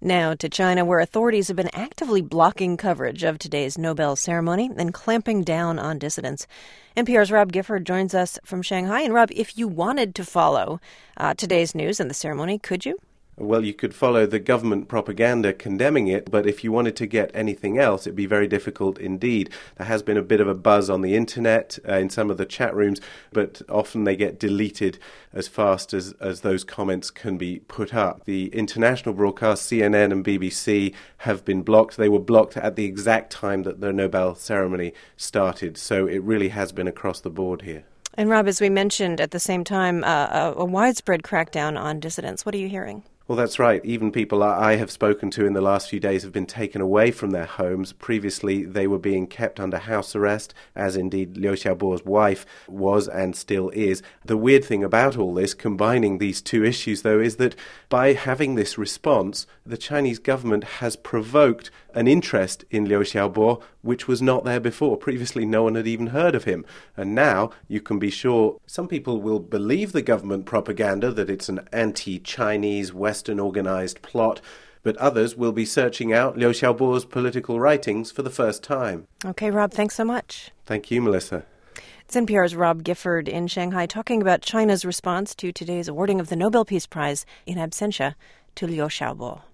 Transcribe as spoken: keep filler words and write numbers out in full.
Now to China, where authorities have been actively blocking coverage of today's Nobel ceremony and clamping down on dissidents. N P R's Rob Gifford joins us from Shanghai. And Rob, if you wanted to follow uh, today's news and the ceremony, could you? Well, you could follow the government propaganda condemning it, but if you wanted to get anything else, it'd be very difficult indeed. There has been a bit of a buzz on the internet, uh, in some of the chat rooms, but often they get deleted as fast as, as those comments can be put up. The international broadcasts, C N N and B B C, have been blocked. They were blocked at the exact time that the Nobel ceremony started, so it really has been across the board here. And Rob, as we mentioned at the same time, uh, a, a widespread crackdown on dissidents. What are you hearing? Well, that's right. Even people I have spoken to in the last few days have been taken away from their homes. Previously, they were being kept under house arrest, as indeed Liu Xiaobo's wife was and still is. The weird thing about all this, combining these two issues, though, is that by having this response, the Chinese government has provoked an interest in Liu Xiaobo, which was not there before. Previously, no one had even heard of him. And now, you can be sure, some people will believe the government propaganda that it's an anti-Chinese, Western organized plot, but others will be searching out Liu Xiaobo's political writings for the first time. Okay, Rob, thanks so much. Thank you, Melissa. It's N P R's Rob Gifford in Shanghai talking about China's response to today's awarding of the Nobel Peace Prize in absentia to Liu Xiaobo.